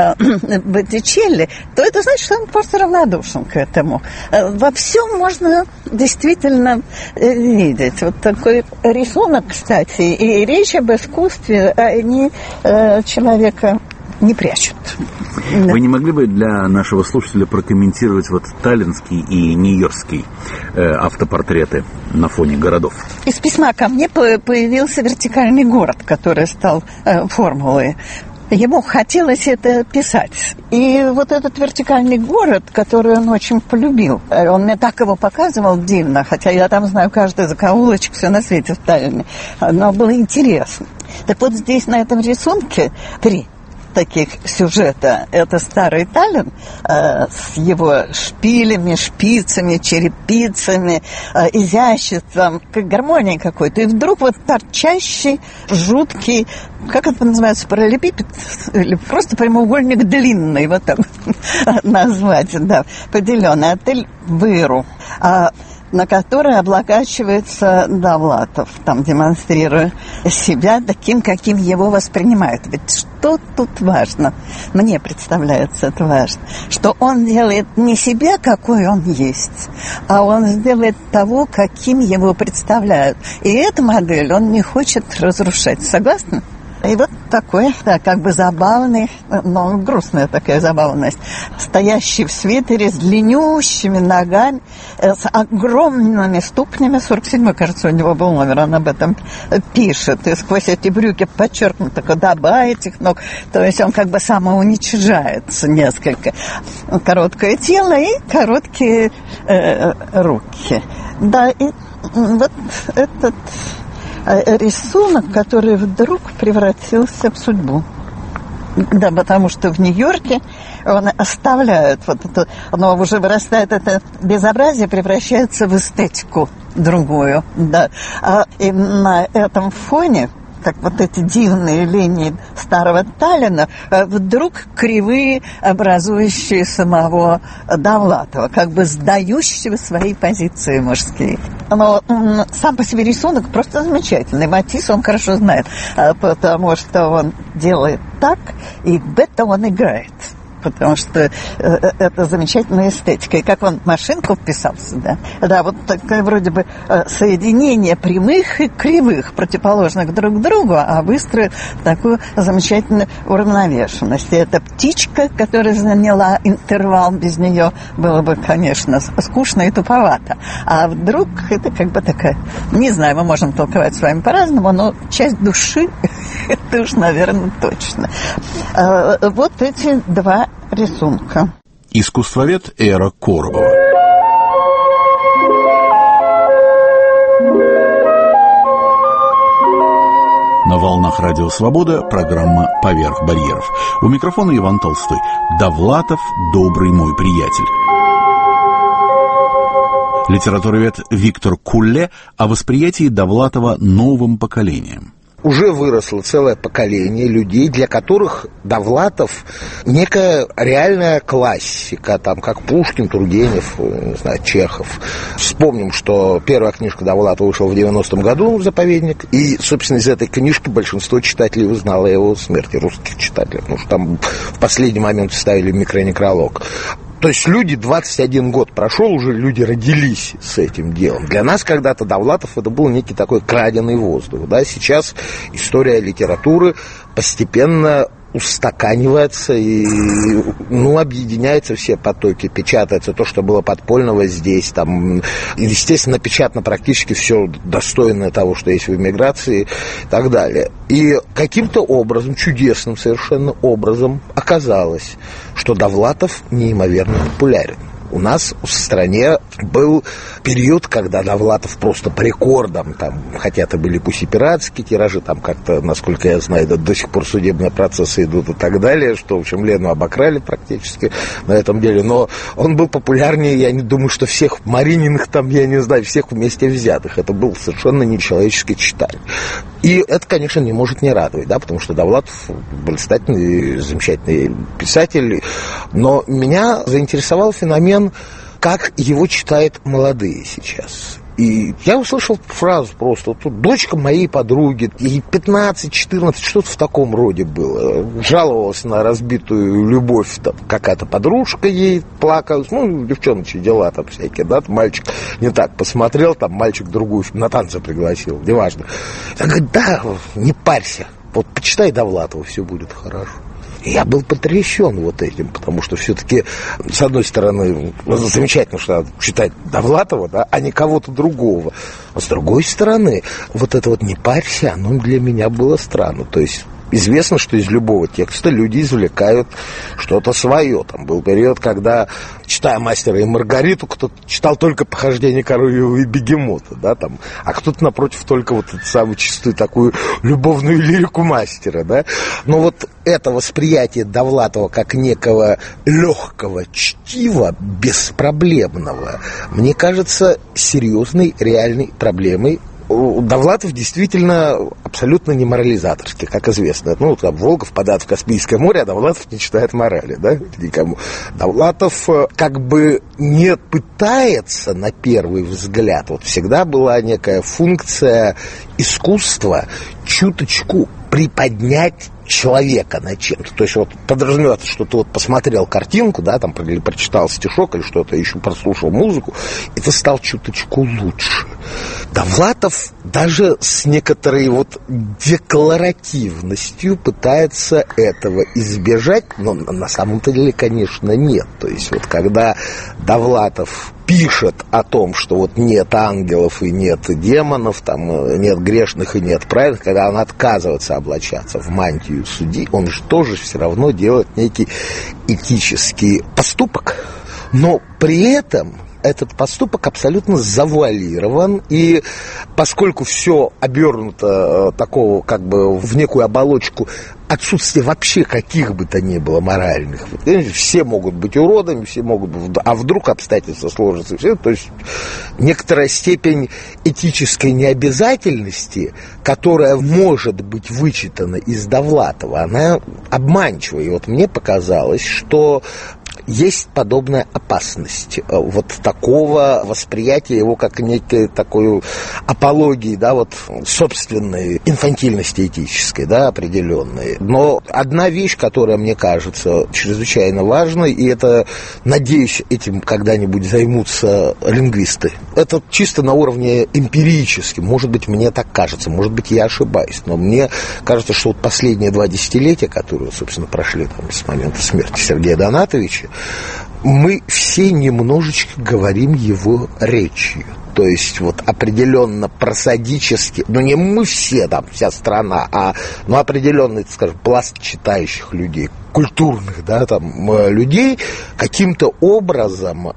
Боттичелли, то это значит, что он просто равнодушен к этому. Во всем можно действительно видеть. Вот такой рисунок, кстати, и речь об искусстве, они человека не прячут. Вы не могли бы для нашего слушателя прокомментировать вот таллинский и нью-йоркский э, автопортреты на фоне городов? Из письма ко мне появился вертикальный город, который стал э, формулой. Ему хотелось это писать. И вот этот вертикальный город, который он очень полюбил, он мне так его показывал дивно, хотя я там знаю каждый закоулочек, все на свете в Таллине, но было интересно. Так вот здесь на этом рисунке три таких сюжета. Это старый Таллин э, с его шпилями, шпицами, черепицами, э, изяществом, как гармонией какой-то. И вдруг вот торчащий, жуткий, как это называется, параллелепипед? Или просто прямоугольник длинный, вот так назвать, да, поделенный. Отель Выру. А на который облокачивается Довлатов, там демонстрируя себя таким, каким его воспринимают. Ведь что тут важно? Мне представляется это важно. Что он делает не себя, какой он есть, а он сделает того, каким его представляют. И эту модель он не хочет разрушать. Согласны? И вот такой, да, как бы забавный, но грустная такая забавность. Стоящий в свитере с длиннющими ногами, с огромными ступнями. сорок седьмой, кажется, у него был номер, он об этом пишет. И сквозь эти брюки подчеркнута худоба этих ног. То есть он как бы самоуничижается несколько. Короткое тело и короткие э, руки. Да, и вот этот рисунок, который вдруг превратился в судьбу. Да, потому что в Нью-Йорке он оставляет вот это, оно уже вырастает, это безобразие превращается в эстетику другую, да. А и на этом фоне, как вот эти дивные линии старого Таллина, вдруг кривые, образующие самого Довлатова, как бы сдающего свои позиции мужские. Но сам по себе рисунок просто замечательный. Матисс он хорошо знает, потому что он делает так, и в это он играет. Потому что э, это замечательная эстетика. И как он машинку вписался, да? Да, вот такое вроде бы э, соединение прямых и кривых, противоположных друг другу, а выстроил такую замечательную уравновешенность. И эта птичка, которая заняла интервал, без нее было бы, конечно, скучно и туповато. А вдруг это как бы такая, не знаю, мы можем толковать с вами по-разному, но часть души, это уж, наверное, точно. Э, вот эти два рисунка. Искусствовед Эра Коробова. На волнах Радио Свобода программа «Поверх барьеров». У микрофона Иван Толстой. Довлатов – добрый мой приятель. Литературовед Виктор Кулле о восприятии Довлатова новым поколением. Уже выросло целое поколение людей, для которых Довлатов некая реальная классика, там, как Пушкин, Тургенев, не знаю, Чехов. Вспомним, что первая книжка Довлатова вышла в девяностом году, «Заповедник», и, собственно, из этой книжки большинство читателей узнало о его смерти, русских читателей, потому что там в последний момент вставили микронекролог. То есть люди, двадцать один год прошел, уже люди родились с этим делом. Для нас когда-то Довлатов это был некий такой краденый воздух. Да? Сейчас история литературы постепенно устаканивается и, ну, объединяются все потоки, печатается то, что было подпольного здесь, там, естественно, напечатано практически все достойное того, что есть в эмиграции и так далее. И каким-то образом, чудесным совершенно образом оказалось, что Довлатов неимоверно популярен. У нас в стране был период, когда Довлатов просто по рекордам, там, хотя это были пусть и пиратские тиражи, там как-то, насколько я знаю, до, до сих пор судебные процессы идут и так далее, что, в общем, Лену обокрали практически на этом деле, но он был популярнее, я не думаю, что всех Марининых там, я не знаю, всех вместе взятых. Это был совершенно нечеловеческий читатель. И это, конечно, не может не радовать, да, потому что Довлатов блистательный, замечательный писатель, но меня заинтересовал феномен, как его читают молодые сейчас. И я услышал фразу просто, тут дочка моей подруги, ей пятнадцать-четырнадцать, что-то в таком роде было. Жаловалась на разбитую любовь, там, какая-то подружка ей плакала, ну, девчоночьи дела там всякие, да, там мальчик не так посмотрел, там мальчик другую на танцы пригласил, неважно. Она говорит, да, не парься, вот почитай Довлатова, все будет хорошо. Я был потрясен вот этим, потому что все-таки, с одной стороны, замечательно, что надо читать Довлатова, да, а не кого-то другого. А с другой стороны, вот это вот «не парься», оно для меня было странно. То есть известно, что из любого текста люди извлекают что-то свое. Там был период, когда, читая «Мастера и Маргариту», кто-то читал только «Похождение коровьего и бегемота», да, там, а кто-то, напротив, только вот эту самую чистую такую любовную лирику мастера, да. Но вот это восприятие Довлатова как некого легкого чтива, беспроблемного, мне кажется, серьезной, реальной проблемой. Довлатов действительно абсолютно не морализаторский, как известно. Ну, там Волга впадает в Каспийское море, а Довлатов не читает морали, да, никому. Довлатов как бы не пытается на первый взгляд. Вот всегда была некая функция искусства чуточку приподнять человека на чем-то. То есть вот подразумевается, что ты вот посмотрел картинку, да, там, или прочитал стишок, или что-то еще, прослушал музыку, и ты стал чуточку лучше. Довлатов даже с некоторой вот декларативностью пытается этого избежать, но на самом-то деле, конечно, нет. То есть вот когда Довлатов пишет о том, что вот нет ангелов и нет демонов, там нет грешных и нет праведных, когда он отказывается облачаться в мантию судьи, он же тоже все равно делает некий этический поступок, но при этом этот поступок абсолютно завуалирован, и поскольку все обернуто э, такого как бы в некую оболочку отсутствие вообще каких бы то ни было моральных. Все могут быть уродами, все могут быть... А вдруг обстоятельства сложатся? Все, то есть некоторая степень этической необязательности, которая может быть вычитана из Довлатова, она обманчива. И вот мне показалось, что есть подобная опасность вот такого восприятия его как некой такой апологии, да, вот собственной инфантильности этической, да, определенной. Но одна вещь, которая мне кажется чрезвычайно важной, и это, надеюсь, этим когда-нибудь займутся лингвисты, это чисто на уровне эмпирическом, может быть, мне так кажется, может быть, я ошибаюсь, но мне кажется, что вот последние два десятилетия, которые, собственно, прошли там с момента смерти Сергея Донатовича, мы все немножечко говорим его речью. То есть вот определенно просадически, ну не мы все там, вся страна, а ну определенный, скажем, пласт читающих людей, культурных, да, там, людей, каким-то образом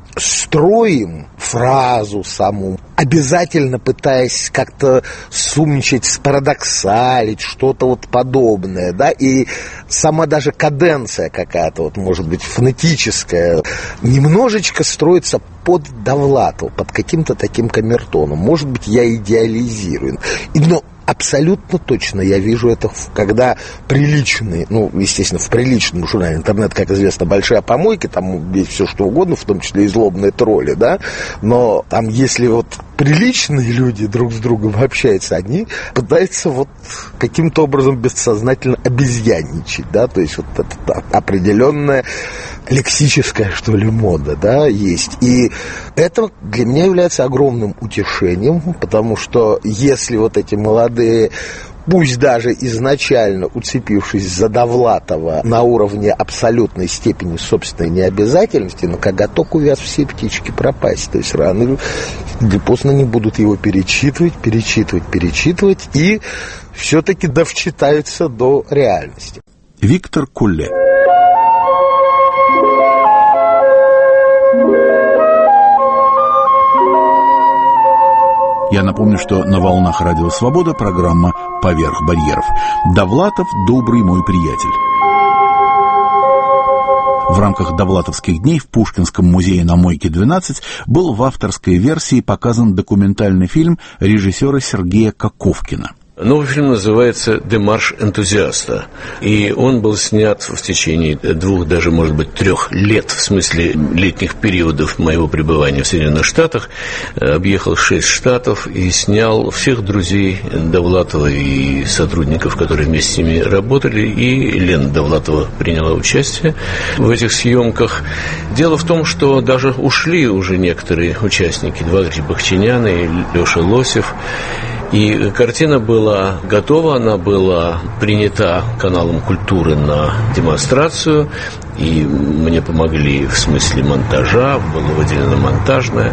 строим фразу саму, обязательно пытаясь как-то сумничать, спарадоксалить, что-то вот подобное, да, и сама даже каденция какая-то, вот, может быть, фонетическая, немножечко строится под Довлатова, под каким-то таким камертоном. Может быть, я идеализирую. Но абсолютно точно я вижу это, когда приличный, ну, естественно, в приличном журнале, интернет, как известно, большая помойка, там есть все что угодно, в том числе и злобные тролли, да, но там, если вот приличные люди друг с другом общаются, они пытаются вот каким-то образом бессознательно обезьянничать, да, то есть вот это определенная лексическая, что ли, мода, да, есть. И это для меня является огромным утешением, потому что если вот эти молодые, пусть даже изначально уцепившись за Довлатова на уровне абсолютной степени собственной необязательности, но коготок увяз, все птички пропасть. То есть рано или поздно не будут его перечитывать, перечитывать, перечитывать, и все-таки довчитаются до реальности. Виктор Кулле. Я напомню, что на волнах Радио Свобода программа «Поверх барьеров». Довлатов – добрый мой приятель. В рамках Довлатовских дней в Пушкинском музее на Мойке двенадцать был в авторской версии показан документальный фильм режиссера Сергея Коковкина. Новый фильм называется «Демарш энтузиаста», и он был снят в течение двух, даже, может быть, трех лет, в смысле летних периодов моего пребывания в Соединенных Штатах. Объехал шесть штатов и снял всех друзей Довлатова и сотрудников, которые вместе с ними работали, и Лена Довлатова приняла участие в этих съемках. Дело в том, что даже ушли уже некоторые участники, Дмитрий Бахчинян и Леша Лосев. И картина была готова, она была принята каналом культуры на демонстрацию, и мне помогли в смысле монтажа, было выделено монтажное.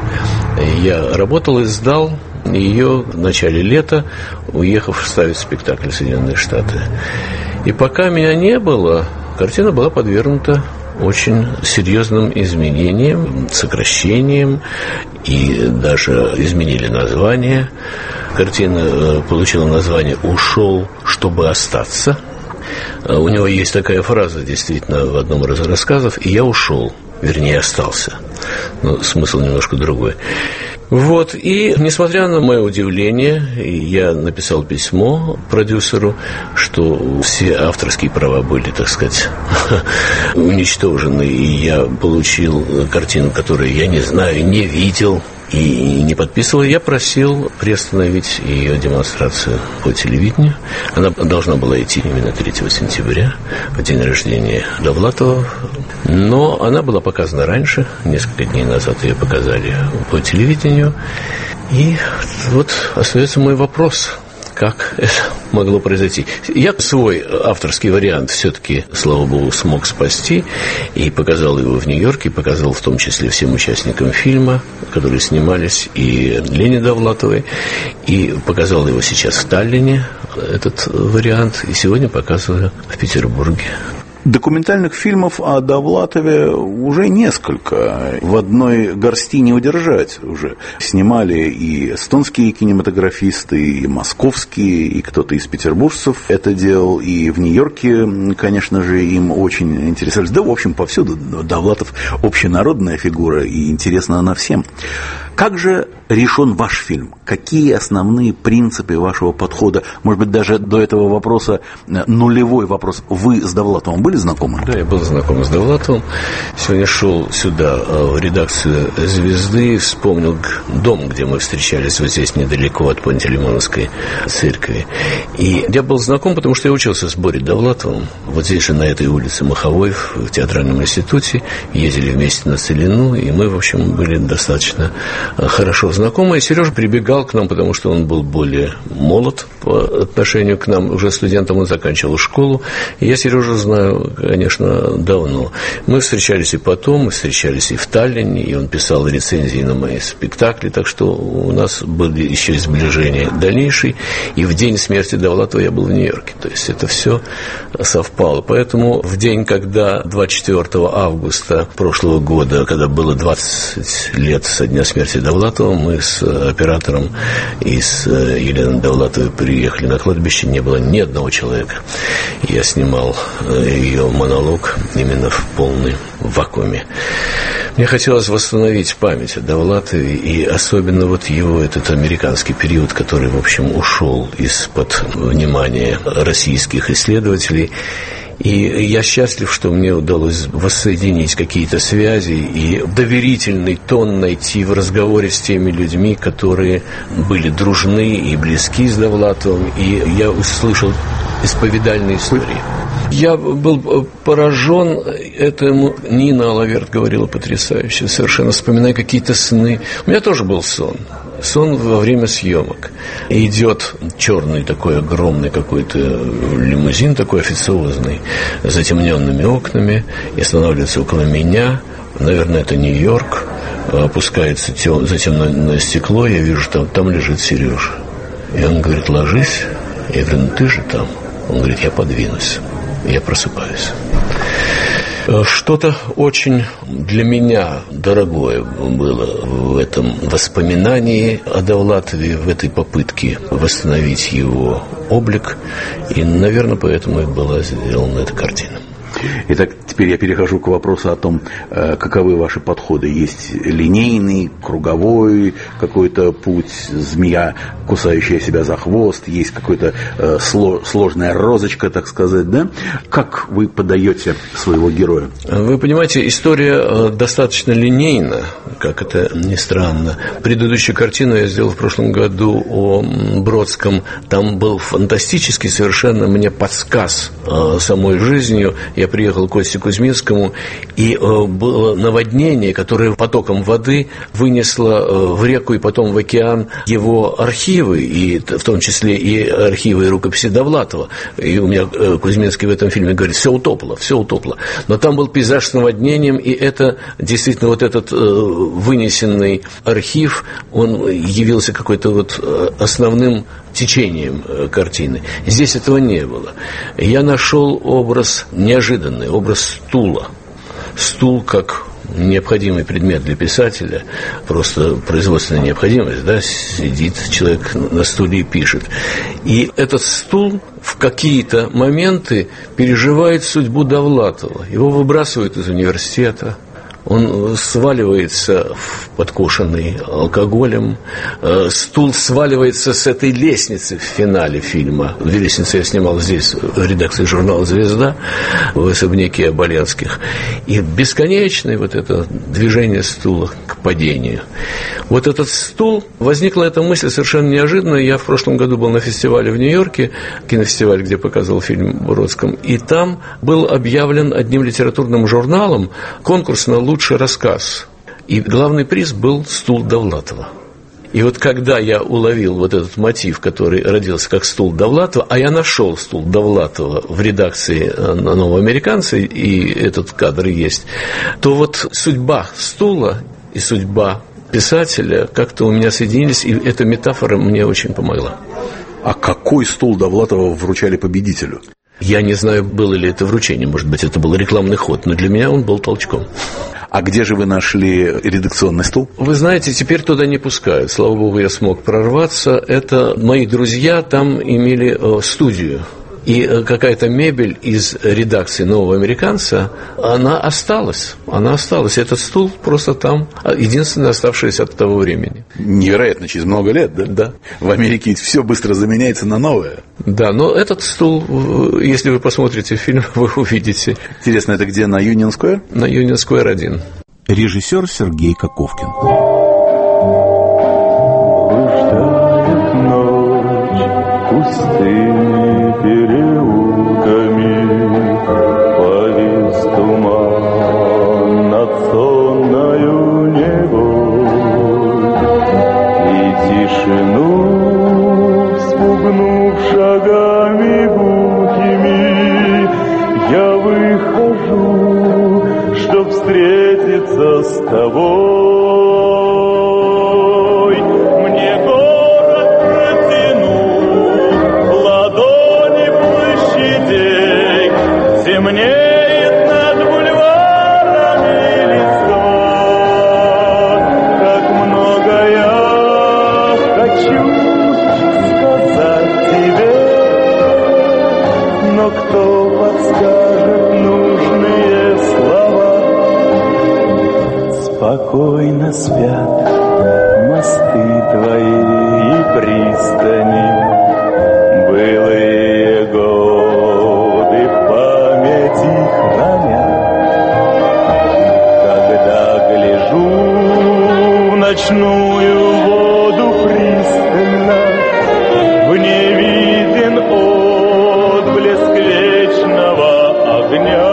Я работал и сдал ее в начале лета, уехав ставить спектакль в Соединенные Штаты. И пока меня не было, картина была подвергнута очень серьезным изменениям, сокращениям, и даже изменили название. Картина получила название «Ушел, чтобы остаться». У него есть такая фраза, действительно, в одном из рассказов: «И я ушел, вернее, остался». Но смысл немножко другой. Вот, и несмотря на мое удивление, я написал письмо продюсеру, что все авторские права были, так сказать, уничтожены, и я получил картину, которую я не знаю, не видел и не подписывал. Я просил приостановить ее демонстрацию по телевидению. Она должна была идти именно третьего сентября, в день рождения Довлатова, но она была показана раньше, несколько дней назад ее показали по телевидению. И вот остается мой вопрос: как это могло произойти? Я свой авторский вариант все-таки, слава богу, смог спасти и показал его в Нью-Йорке, показал в том числе всем участникам фильма, которые снимались, и Лене Довлатовой, и показал его сейчас в Таллине, этот вариант, и сегодня показываю в Петербурге. Документальных фильмов о Довлатове уже несколько. В одной горсти не удержать уже. Снимали и эстонские кинематографисты, и московские, и кто-то из петербуржцев это делал. И в Нью-Йорке, конечно же, им очень интересовались. Да, в общем, повсюду Довлатов общенародная фигура, и интересна она всем. Как же решен ваш фильм? Какие основные принципы вашего подхода? Может быть, даже до этого вопроса нулевой вопрос. Вы с Довлатовым были знакомы? Да, я был знаком с Довлатовым. Сегодня шел сюда в редакцию «Звезды», вспомнил дом, где мы встречались, вот здесь недалеко от Пантелеймоновской церкви. И я был знаком, потому что я учился с Борей Довлатовым. Вот здесь же, на этой улице Маховой, в театральном институте. Ездили вместе на Целину, и мы, в общем, были достаточно хорошо знакомы. И Сережа прибегал к нам, потому что он был более молод по отношению к нам, уже студентом, он заканчивал школу. И я Сережу знаю, конечно, давно. Мы встречались и потом, мы встречались и в Таллине, и он писал рецензии на мои спектакли, так что у нас были еще и сближения дальнейшие. И в день смерти Довлатова я был в Нью-Йорке. То есть это все совпало. Поэтому в день, когда двадцать четвёртого августа прошлого года, когда было двадцать лет со дня смерти Довлатова, мы с оператором и с Еленой Довлатовой приехали на кладбище, не было ни одного человека. Я снимал ее монолог именно в полном вакууме. Мне хотелось восстановить память о Довлатове, и особенно вот его этот американский период, который, в общем, ушел из-под внимания российских исследователей. И я счастлив, что мне удалось воссоединить какие-то связи и доверительный тон найти в разговоре с теми людьми, которые были дружны и близки с Довлатовым. И я услышал исповедальные истории. Я был поражен этому. Нина Алаверт говорила потрясающе, совершенно вспоминая какие-то сны. У меня тоже был сон. Сон во время съемок. И идет черный такой огромный какой-то лимузин, такой официозный, с затемненными окнами, и останавливается около меня. Наверное, это Нью-Йорк. Опускается тем, затемненное стекло, я вижу, там, там лежит Сережа. И он говорит: ложись. Я говорю: ну ты же там. Он говорит: я подвинусь. Я просыпаюсь. Что-то очень для меня дорогое было в этом воспоминании о Довлатове, в этой попытке восстановить его облик. И, наверное, поэтому и была сделана эта картина. Итак, теперь я перехожу к вопросу о том, каковы ваши подходы. Есть линейный, круговой какой-то путь, змея, кусающая себя за хвост, есть какая-то э, сложная розочка, так сказать, да? Как вы подаете своего героя? Вы понимаете, история достаточно линейна, как это ни странно. Предыдущую картину я сделал в прошлом году о Бродском. Там был фантастический совершенно мне подсказ э, самой жизнью. Я приехал к Косте Кузьминскому, и э, было наводнение, которое потоком воды вынесло э, в реку и потом в океан его архивы, и в том числе и архивы и рукописи Довлатова. И у меня э, Кузьминский в этом фильме говорит: все утопло, все утопло. Но там был пейзаж с наводнением, и это действительно вот этот э, вынесенный архив, он явился какой-то вот основным течением картины. Здесь этого не было. Я нашел образ неожиданный, образ стула. Стул как необходимый предмет для писателя, просто производственная необходимость, да, сидит человек на стуле и пишет. И этот стул в какие-то моменты переживает судьбу Довлатова. Его выбрасывают из университета. Он сваливается в подкошенный алкоголем. Стул сваливается с этой лестницы в финале фильма. Лестницу я снимал здесь, в редакции журнала «Звезда», в особняке Оболенских. И бесконечное вот это движение стула к падению. Вот этот стул, возникла эта мысль совершенно неожиданно. Я в прошлом году был на фестивале в Нью-Йорке, кинофестиваль, где показывал фильм о Бродском, и там был объявлен одним литературным журналом конкурс на лучший рассказ. И главный приз был «Стул Довлатова». И вот когда я уловил вот этот мотив, который родился как «Стул Довлатова», а я нашел «Стул Довлатова» в редакции «Нового американца», и этот кадр есть, то вот судьба стула и судьба писателя как-то у меня соединились, и эта метафора мне очень помогла. А какой стул Довлатова вручали победителю? Я не знаю, было ли это вручение, может быть, это был рекламный ход, но для меня он был толчком. А где же вы нашли редакционный стул? Вы знаете, теперь туда не пускают. Слава богу, я смог прорваться. Это мои друзья там имели студию. И какая-то мебель из редакции «Нового американца», она осталась. Она осталась. Этот стул просто там, единственный оставшийся от того времени. Невероятно, через много лет, да? Да. В Америке ведь все быстро заменяется на новое. Да, но этот стул, если вы посмотрите фильм, вы увидите. Интересно, это где, на Юнион Сквер? На Юнион Сквер один. Режиссер Сергей Коковкин. Блуждает ночь пустыми переулками, повис туман над сонною невой, и тишину спугнув шагами гулкими, я выхожу, чтоб встретиться с тобой. Спокойно спят мосты твои и пристани, былые годы в памяти храня. Когда гляжу в ночную воду пристально, мне виден отблеск вечного огня.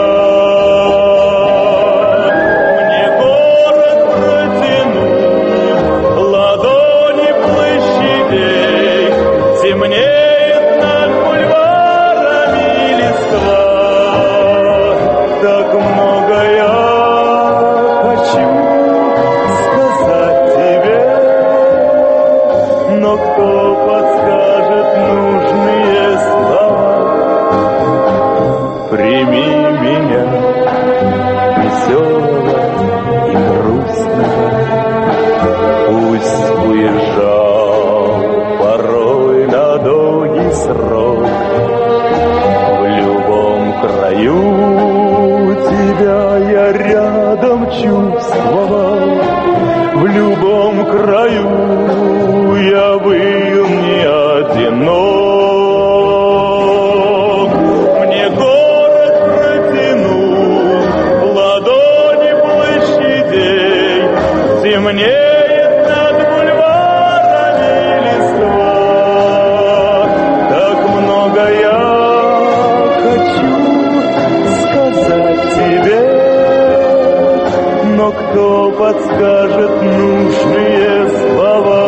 Тебе срок. В любом краю тебя я рядом чувствовал, в любом краю я был не одинок. Мне город протянул ладони площадей, темнеет над бульварами листва. Так много я хочу сказать тебе, но кто подскажет нужные слова?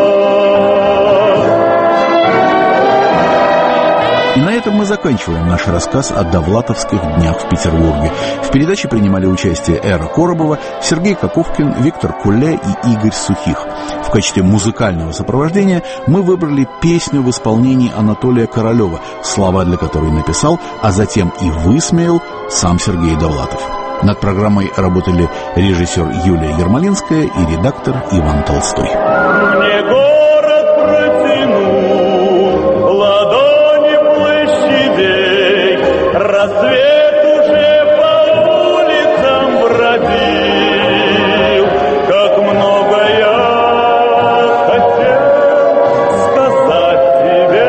И на этом мы заканчиваем наш рассказ о довлатовских днях в Петербурге. В передаче принимали участие Эра Коробова, Сергей Коковкин, Виктор Куле и Игорь Сухих. В качестве музыкального сопровождения мы выбрали песню в исполнении Анатолия Королева, слова для которой написал, а затем и высмеял сам Сергей Довлатов. Над программой работали режиссер Юлия Ермолинская и редактор Иван Толстой. Мне город протянул ладони площадей, рассвет уже по улицам бродил. Как много я хотел сказать тебе,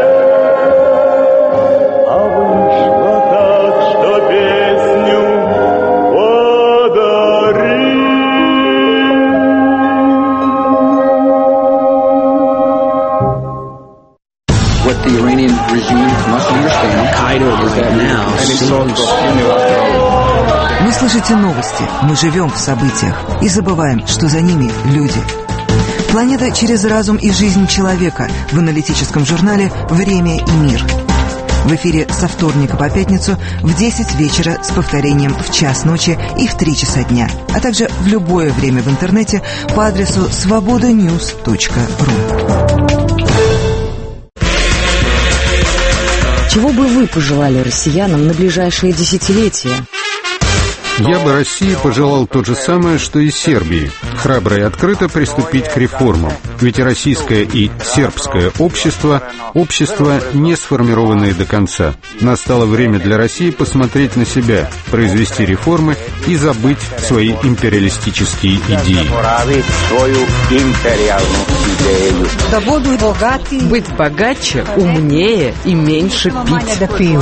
а вышло так, что песню What the Iranian regime must understand. Вы слышите новости, мы живем в событиях и забываем, что за ними люди. Планета через разум и жизнь человека в аналитическом журнале «Время и мир». В эфире со вторника по пятницу в десять вечера с повторением в час ночи и в три часа дня, а также в любое время в интернете по адресу свобода ньюс точка ру. Чего бы вы пожелали россиянам на ближайшие десятилетия? Я бы России пожелал то же самое, что и Сербии. Храбро и открыто приступить к реформам. Ведь российское и сербское общество – общества, не сформированные до конца. Настало время для России посмотреть на себя, произвести реформы и забыть свои империалистические идеи. Быть богаче, умнее и меньше пить.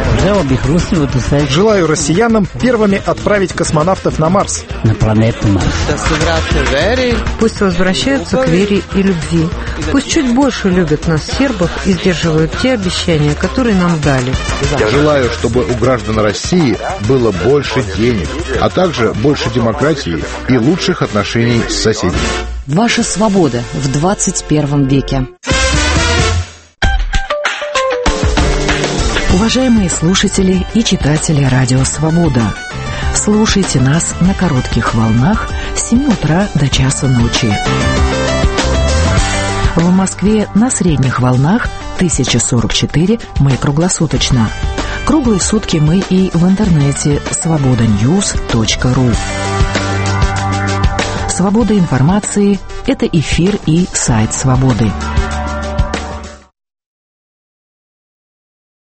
Желаю россиянам первыми отправить космонавтов на Марс. На планету Марс. Пусть возвращаются к вере и любви. Пусть чуть больше любят нас, сербов, и сдерживают те обещания, которые нам дали. Я желаю, чтобы у граждан России было больше денег, а также больше демократии и лучших отношений с соседями. Ваша свобода в двадцать первом веке. Уважаемые слушатели и читатели радио «Свобода», слушайте нас на коротких волнах с семи утра до часа ночи. В Москве на средних волнах тысяча сорок четыре мы круглосуточно. Круглые сутки мы и в интернете свобода ньюс точка ру. Свобода информации – это эфир и сайт «Свободы».